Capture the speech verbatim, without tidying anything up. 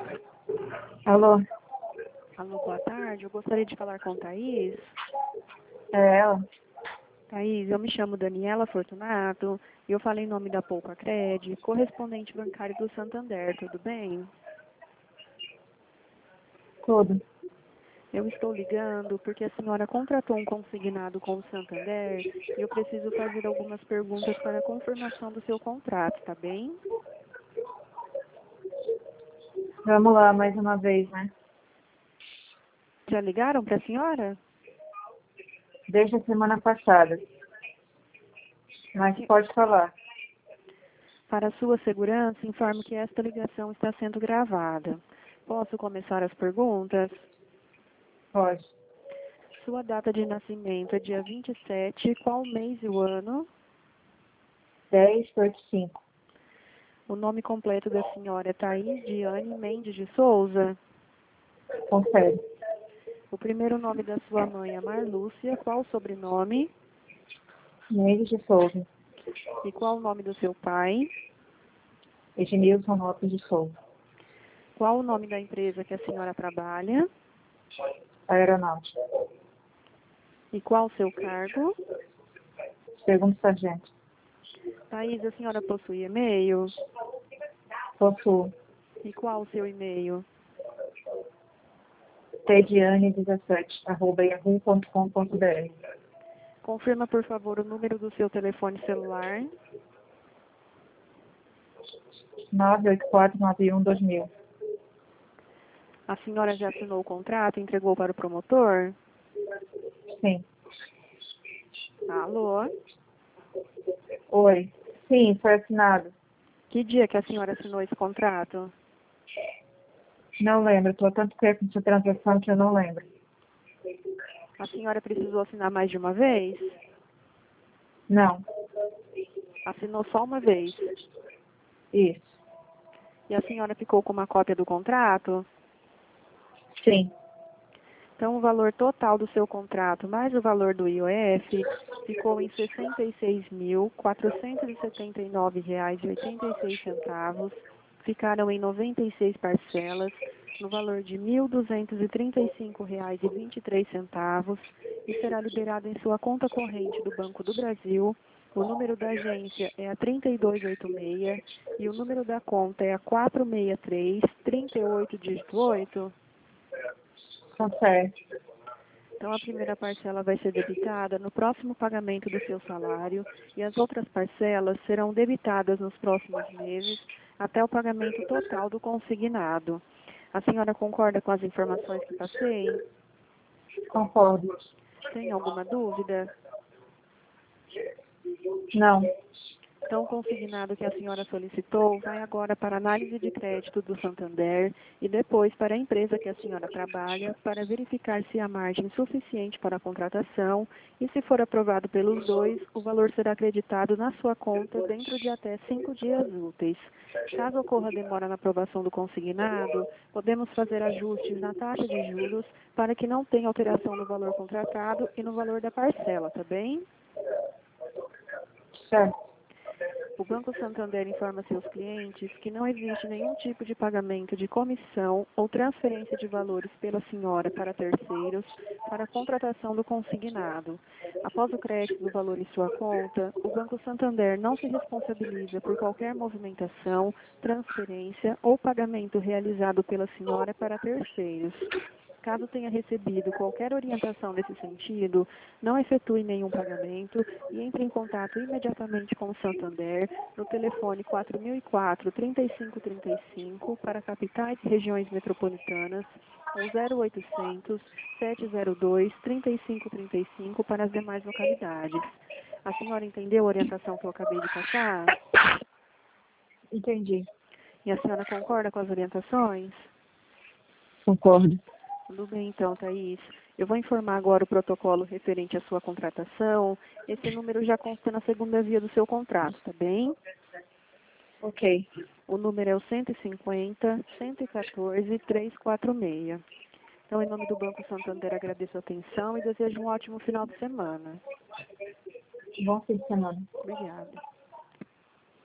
Alô? Alô, boa tarde. Eu gostaria de falar com Thaís. É ela? Thaís, eu me chamo Daniela Fortunato e eu falo em nome da Poupa Cred, correspondente bancário do Santander, tudo bem? Tudo. Eu estou ligando porque a senhora contratou um consignado com o Santander e eu preciso fazer algumas perguntas para a confirmação do seu contrato, tá bem? Vamos lá, mais uma vez, né? Já ligaram para a senhora? Desde a semana passada. Mas pode falar. Para a sua segurança, informo que esta ligação está sendo gravada. Posso começar as perguntas? Pode. Sua data de nascimento é dia vinte e sete, qual mês e o ano? dez, oito, cinco. O nome completo da senhora é Thaís Diane Mendes de Souza. Confere. O primeiro nome da sua mãe é Marlúcia, qual o sobrenome? Mendes de Souza. E qual o nome do seu pai? Ednilson Lopes de Souza. Qual o nome da empresa que a senhora trabalha? Aeronáutica. E qual o seu cargo? Segundo sargento. Thaís, a senhora possui e-mail? Possuo. E qual o seu e-mail? tdiane dezessete, arroba yahoo ponto com ponto br. Confirma, por favor, o número do seu telefone celular. nove oito quatro nove um dois mil. A senhora já assinou o contrato e entregou para o promotor? Sim. Alô? Oi. Sim, foi assinado. Que dia que a senhora assinou esse contrato? Não lembro. Estou há tanto tempo nessa transação que eu não lembro. A senhora precisou assinar mais de uma vez? Não. Assinou só uma vez. Isso. E a senhora ficou com uma cópia do contrato? Sim. Então, o valor total do seu contrato, mais o valor do I O F, ficou em sessenta e seis mil, quatrocentos e setenta e nove reais e oitenta e seis centavos. Ficaram em noventa e seis parcelas, no valor de mil duzentos e trinta e cinco reais e vinte e três centavos, e será liberado em sua conta corrente do Banco do Brasil. O número da agência é a trinta e dois oitenta e seis e o número da conta é a quatrocentos e sessenta e três, trinta e oito, dígito oito. Confere. Então, a primeira parcela vai ser debitada no próximo pagamento do seu salário e as outras parcelas serão debitadas nos próximos meses até o pagamento total do consignado. A senhora concorda com as informações que passei? Concordo. Tem alguma dúvida? Não. Então, o consignado que a senhora solicitou vai agora para a análise de crédito do Santander e depois para a empresa que a senhora trabalha para verificar se há margem suficiente para a contratação e, se for aprovado pelos dois, o valor será acreditado na sua conta dentro de até cinco dias úteis. Caso ocorra demora na aprovação do consignado, podemos fazer ajustes na taxa de juros para que não tenha alteração no valor contratado e no valor da parcela, tá bem? Certo. O Banco Santander informa seus clientes que não existe nenhum tipo de pagamento de comissão ou transferência de valores pela senhora para terceiros para a contratação do consignado. Após o crédito do valor em sua conta, o Banco Santander não se responsabiliza por qualquer movimentação, transferência ou pagamento realizado pela senhora para terceiros. Caso tenha recebido qualquer orientação nesse sentido, não efetue nenhum pagamento e entre em contato imediatamente com o Santander no telefone quatro mil e quatro, trinta e cinco trinta e cinco para capitais e regiões metropolitanas ou zero oitocentos, sete zero dois, trinta e cinco trinta e cinco para as demais localidades. A senhora entendeu a orientação que eu acabei de passar? Entendi. E a senhora concorda com as orientações? Concordo. Tudo bem, então, Thaís. Eu vou informar agora o protocolo referente à sua contratação. Esse número já consta na segunda via do seu contrato, tá bem? Ok. O número é o cento e cinquenta, cento e quatorze, trezentos e quarenta e seis. Então, em nome do Banco Santander, agradeço a atenção e desejo um ótimo final de semana. Bom fim de semana. Obrigada.